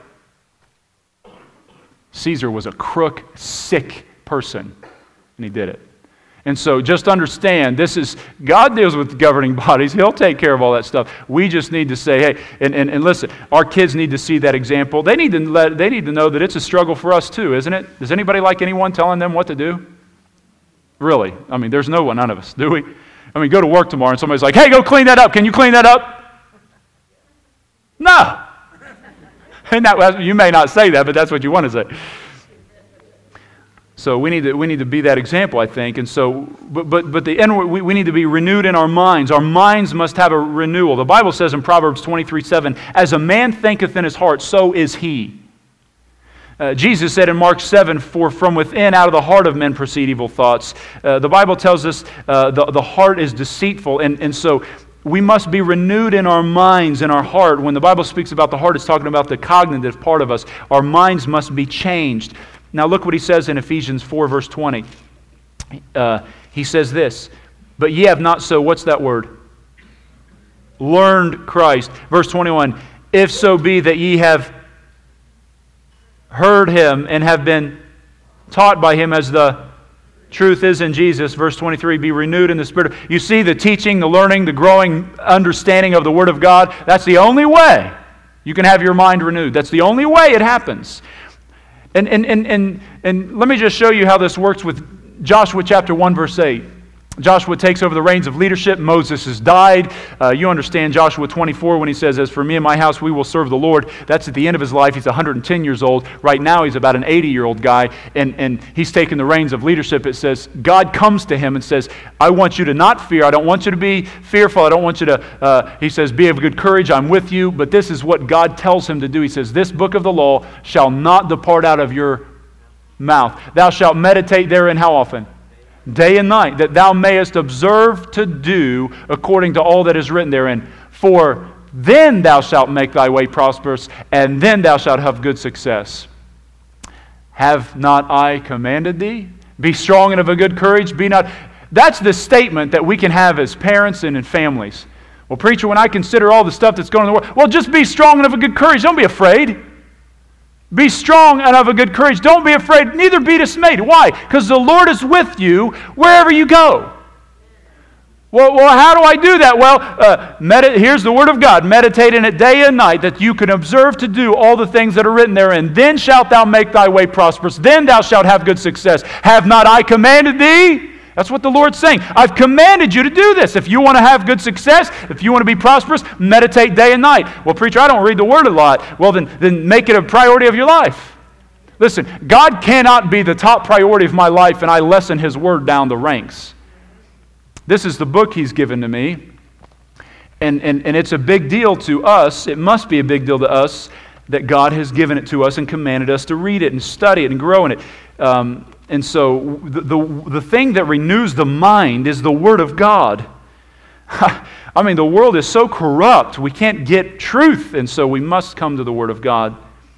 Caesar was a crook, sick person. And he did it. And so just understand, God deals with governing bodies. He'll take care of all that stuff. We just need to say, hey, and listen, our kids need to see that example. They need to know that it's a struggle for us too, isn't it? Does anybody like anyone telling them what to do? Really? I mean, there's none of us, do we? I mean, go to work tomorrow and somebody's like, hey, go clean that up. Can you clean that up? No. And you may not say that, but that's what you want to say. So we need to be that example, I think. And so, but the inward, we need to be renewed in our minds. Our minds must have a renewal. The Bible says in Proverbs 23:7, as a man thinketh in his heart, so is he. Jesus said in Mark 7, for from within, out of the heart of men proceed evil thoughts. The Bible tells us the heart is deceitful. And so we must be renewed in our minds, in our heart. When the Bible speaks about the heart, it's talking about the cognitive part of us. Our minds must be changed. Now look what he says in Ephesians 4, verse 20. He says this, but ye have not so, what's that word? Learned Christ. Verse 21, if so be that ye have heard him and have been taught by him as the truth is in Jesus. Verse 23, be renewed in the Spirit. You see the teaching, the learning, the growing understanding of the Word of God. That's the only way you can have your mind renewed. That's the only way it happens. And let me just show you how this works with Joshua chapter 1, verse 8. Joshua takes over the reins of leadership. Moses has died. You understand Joshua 24 when he says, as for me and my house, we will serve the Lord. That's at the end of his life. He's 110 years old. Right now, he's about an 80-year-old guy, and he's taken the reins of leadership. It says, God comes to him and says, I want you to not fear. I don't want you to be fearful. I don't want you to, he says, be of good courage. I'm with you. But this is what God tells him to do. He says, this book of the law shall not depart out of your mouth. Thou shalt meditate therein how often? Day and night, that thou mayest observe to do according to all that is written therein. For then thou shalt make thy way prosperous, and then thou shalt have good success. Have not I commanded thee? Be strong and of a good courage. Be not. That's the statement that we can have as parents and in families. Well, preacher, when I consider all the stuff that's going on in the world, well, just be strong and of a good courage. Don't be afraid. Be strong and of a good courage. Don't be afraid, neither be dismayed. Why? Because the Lord is with you wherever you go. Well, how do I do that? Well, here's the Word of God. Meditate in it day and night, that you can observe to do all the things that are written therein. Then shalt thou make thy way prosperous. Then thou shalt have good success. Have not I commanded thee? That's what the Lord's saying. I've commanded you to do this. If you want to have good success, if you want to be prosperous, meditate day and night. Well, preacher, I don't read the Word a lot. Well, then make it a priority of your life. Listen, God cannot be the top priority of my life and I lessen His Word down the ranks. This is the book He's given to me. And it's a big deal to us. It must be a big deal to us that God has given it to us and commanded us to read it and study it and grow in it. And so the thing that renews the mind is the Word of God. I mean, the world is so corrupt, we can't get truth, and so we must come to the Word of God.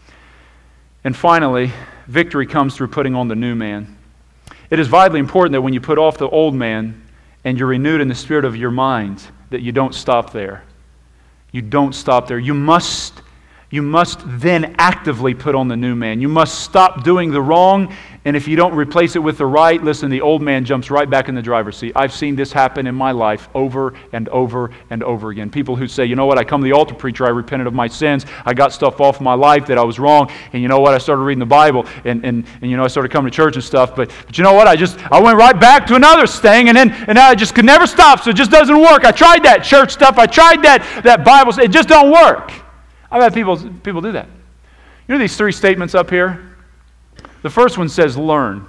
And finally, victory comes through putting on the new man. It is vitally important that when you put off the old man and you're renewed in the spirit of your mind, that you don't stop there. You don't stop there. You must then actively put on the new man. You must stop doing the wrong, and if you don't replace it with the right, listen, the old man jumps right back in the driver's seat. I've seen this happen in my life over and over and over again. People who say, you know what, I come to the altar, preacher, I repented of my sins, I got stuff off my life that I was wrong, and you know what, I started reading the Bible, and you know, I started coming to church and stuff, but you know what, I went right back to another thing, and now I just could never stop, so it just doesn't work. I tried that church stuff, I tried that Bible, it just don't work. I've had people do that. You know these three statements up here? The first one says learn.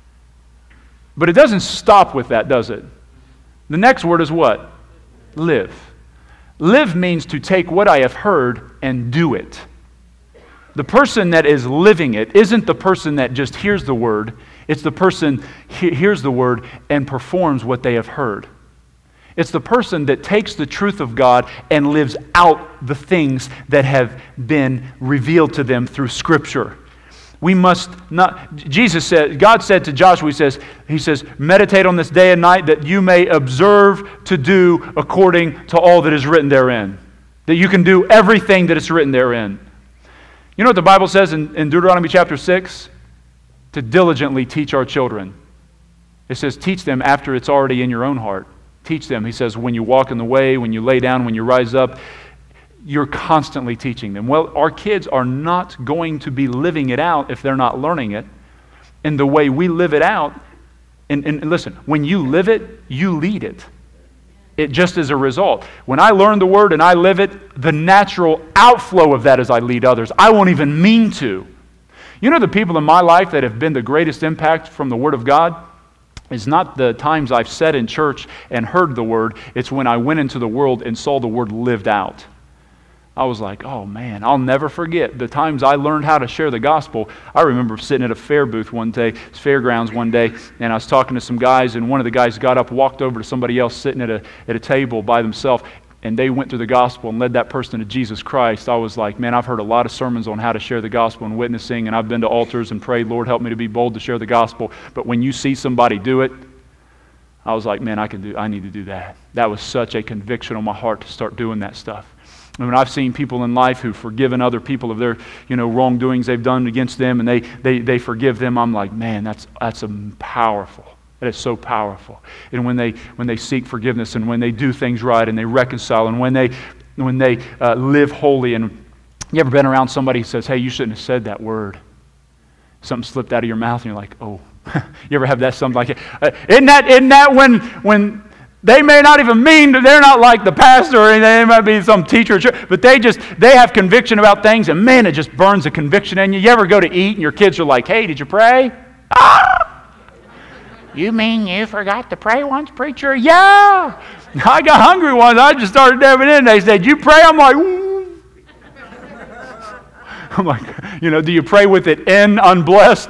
But it doesn't stop with that, does it? The next word is what? Live. Live means to take what I have heard and do it. The person that is living it isn't the person that just hears the word. It's the person hears the word and performs what they have heard. It's the person that takes the truth of God and lives out the things that have been revealed to them through Scripture. We must not, God said to Joshua, he says, meditate on this day and night that you may observe to do according to all that is written therein. That you can do everything that is written therein. You know what the Bible says in Deuteronomy chapter 6? To diligently teach our children. It says teach them after it's already in your own heart. Teach them. He says when you walk in the way, when you lay down, when you rise up, you're constantly teaching them. Well, our kids are not going to be living it out if they're not learning it. And the way we live it out, and listen, when you live it, you lead it. It just as a result. When I learn the Word and I live it, the natural outflow of that is I lead others. I won't even mean to. You know the people in my life that have been the greatest impact from the Word of God? It's not the times I've sat in church and heard the Word. It's when I went into the world and saw the Word lived out. I was like, oh man, I'll never forget the times I learned how to share the gospel. I remember sitting at a fair booth one day, fairgrounds one day, and I was talking to some guys, and one of the guys got up, walked over to somebody else sitting at a table by themselves, and they went through the gospel and led that person to Jesus Christ. I was like, man, I've heard a lot of sermons on how to share the gospel and witnessing, and I've been to altars and prayed, Lord, help me to be bold to share the gospel. But when you see somebody do it, I was like, man, I need to do that. That was such a conviction on my heart to start doing that stuff. I mean, I've seen people in life who've forgiven other people of their, wrongdoings they've done against them, and they forgive them. I'm like, man, that's powerful. That is so powerful. And when they seek forgiveness, and when they do things right, and they reconcile, and when they live holy, and you ever been around somebody who says, hey, you shouldn't have said that word. Something slipped out of your mouth, and you're like, oh. You ever have that something like it? Isn't that when they may not even mean, they're not like the pastor or anything, they might be some teacher, but they have conviction about things, and man, it just burns a conviction in you. You ever go to eat and your kids are like, hey, did you pray? Ah! You mean you forgot to pray once, preacher? Yeah! I got hungry once, I just started dabbing in, they said, you pray? I'm like, ooh. I'm like, do you pray with it unblessed?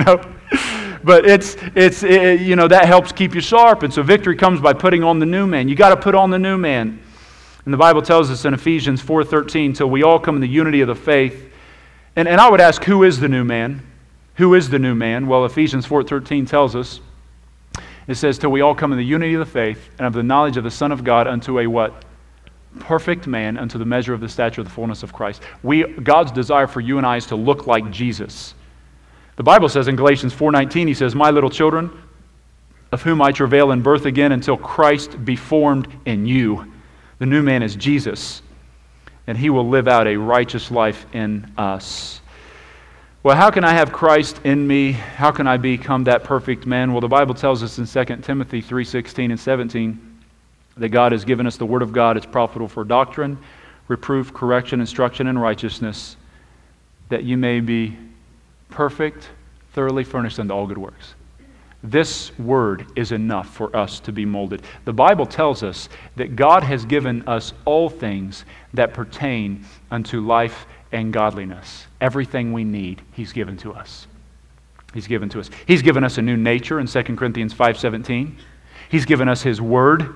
But that helps keep you sharp. And so victory comes by putting on the new man. You got to put on the new man. And the Bible tells us in Ephesians 4:13, till we all come in the unity of the faith. And I would ask, who is the new man? Who is the new man? Well, Ephesians 4:13 tells us, it says, till we all come in the unity of the faith and of the knowledge of the Son of God unto a what? Perfect man, unto the measure of the stature of the fullness of Christ. God's desire for you and I is to look like Jesus. The Bible says in Galatians 4:19, he says, my little children, of whom I travail in birth again until Christ be formed in you. The new man is Jesus, and he will live out a righteous life in us. Well, how can I have Christ in me? How can I become that perfect man? Well, the Bible tells us in 2 Timothy 3:16 and 17 that God has given us the Word of God. It's profitable for doctrine, reproof, correction, instruction, and righteousness, that you may be perfect, thoroughly furnished unto all good works. This word is enough for us to be molded. The Bible tells us that God has given us all things that pertain unto life and godliness. Everything we need, He's given to us. He's given to us. He's given us a new nature in 2 Corinthians 5:17. He's given us His Word.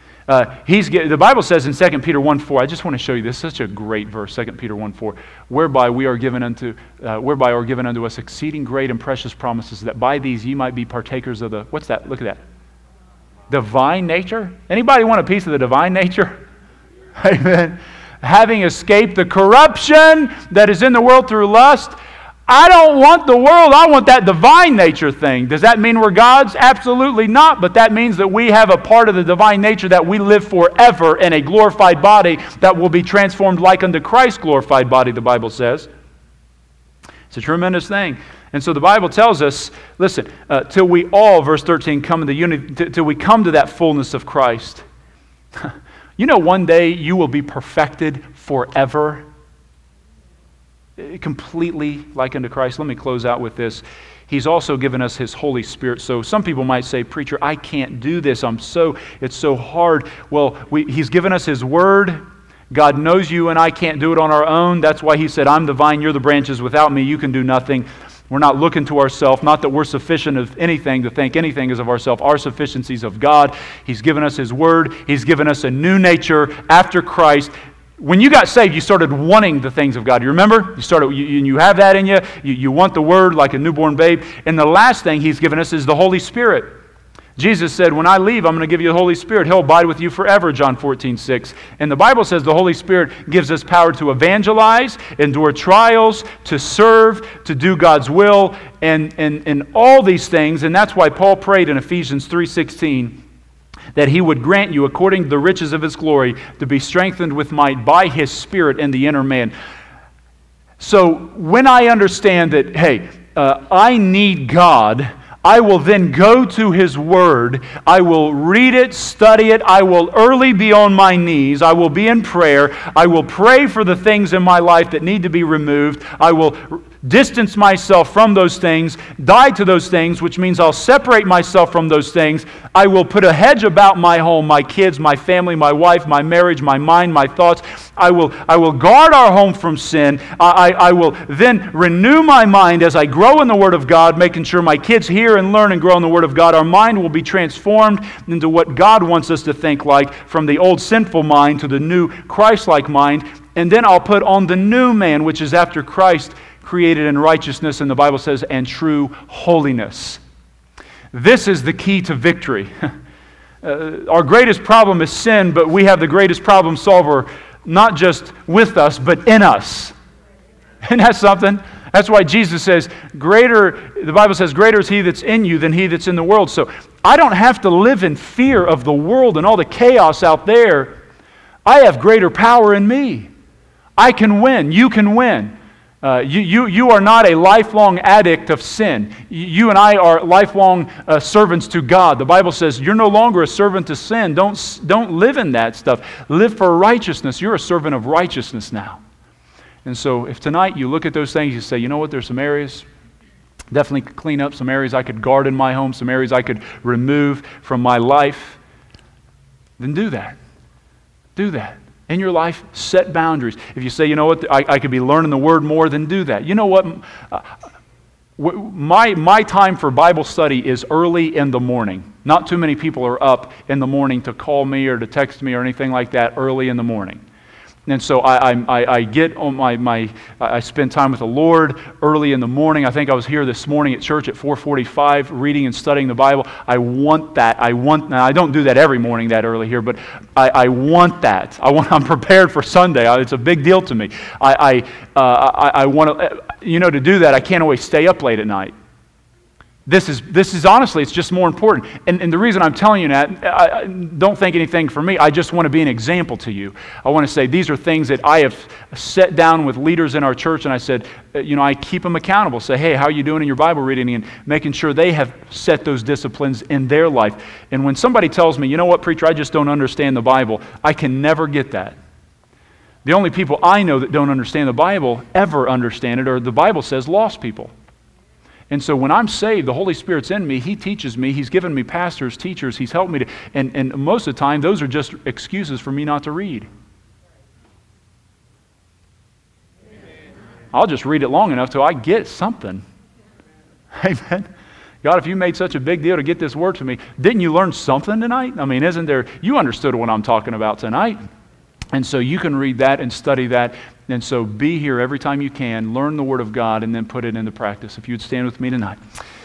The Bible says in 2 Peter 1:4, I just want to show you this, such a great verse, 2 Peter 1:4, whereby are given unto us exceeding great and precious promises, that by these ye might be partakers of the, what's that? Look at that. Divine nature? Anybody want a piece of the divine nature? Amen. Having escaped the corruption that is in the world through lust. I don't want the world, I want that divine nature thing. Does that mean we're God's? Absolutely not, but that means that we have a part of the divine nature that we live forever in a glorified body that will be transformed like unto Christ's glorified body, the Bible says. It's a tremendous thing. And so the Bible tells us, listen, till we all, verse 13, come in the unity, till we come to that fullness of Christ. One day you will be perfected forever. Completely like unto Christ. Let me close out with this. He's also given us His Holy Spirit. So some people might say, preacher, I can't do this. It's so hard. Well, He's given us His Word. God knows you and I can't do it on our own. That's why He said, I'm the vine, you're the branches. Without me, you can do nothing. We're not looking to ourselves. Not that we're sufficient of anything to think anything is of ourselves. Our sufficiency is of God. He's given us His Word. He's given us a new nature after Christ. When you got saved, you started wanting the things of God. You remember? You have that in you. You want the Word like a newborn babe. And the last thing He's given us is the Holy Spirit. Jesus said, when I leave, I'm going to give you the Holy Spirit. He'll abide with you forever, John 14:6. And the Bible says the Holy Spirit gives us power to evangelize, endure trials, to serve, to do God's will, and all these things. And that's why Paul prayed in Ephesians 3:16, that He would grant you, according to the riches of His glory, to be strengthened with might by His Spirit in the inner man. So when I understand that, hey, I need God, I will then go to His Word. I will read it, study it. I will early be on my knees. I will be in prayer. I will pray for the things in my life that need to be removed. I will distance myself from those things, die to those things, which means I'll separate myself from those things. I will put a hedge about my home, my kids, my family, my wife, my marriage, my mind, my thoughts. I will guard our home from sin. I will then renew my mind as I grow in the Word of God, making sure my kids hear and learn and grow in the Word of God. Our mind will be transformed into what God wants us to think like, from the old sinful mind to the new Christ-like mind. And then I'll put on the new man, which is after Christ, created in righteousness, and the Bible says, and true holiness. This is the key to victory. Our greatest problem is sin, but we have the greatest problem solver, not just with us, but in us. Isn't that something? That's why Jesus says, the Bible says, greater is He that's in you than he that's in the world. So I don't have to live in fear of the world and all the chaos out there. I have greater power in me. I can win. You can win. You are not a lifelong addict of sin. You and I are lifelong servants to God. The Bible says you're no longer a servant to sin. Don't live in that stuff. Live for righteousness. You're a servant of righteousness now. And so if tonight you look at those things, you say, you know what, there's some areas, definitely clean up, some areas I could guard in my home, some areas I could remove from my life, then do that. Do that. In your life, set boundaries. If you say, you know what, I could be learning the Word more, then do that. You know what? My time for Bible study is early in the morning. Not too many people are up in the morning to call me or to text me or anything like that early in the morning. And so I get on I spend time with the Lord early in the morning. I think I was here this morning at church at 4:45 reading and studying the Bible. I want that. Now I don't do that every morning that early here, but I want that. I'm prepared for Sunday. It's a big deal to me. I want to, to do that. I can't always stay up late at night. This is honestly, it's just more important. And the reason I'm telling you that, don't think anything for me. I just want to be an example to you. I want to say these are things that I have set down with leaders in our church, and I said, I keep them accountable. Say, hey, how are you doing in your Bible reading? And making sure they have set those disciplines in their life. And when somebody tells me, you know what, preacher, I just don't understand the Bible, I can never get that. The only people I know that don't understand the Bible ever understand it, or the Bible says lost people. And so when I'm saved, the Holy Spirit's in me. He teaches me. He's given me pastors, teachers. He's helped me to, and most of the time, those are just excuses for me not to read. Amen. I'll just read it long enough till I get something. Amen. God, if you made such a big deal to get this word to me, didn't you learn something tonight? I mean, you understood what I'm talking about tonight. And so you can read that and study that. And so be here every time you can, learn the Word of God, and then put it into practice. If you'd stand with me tonight.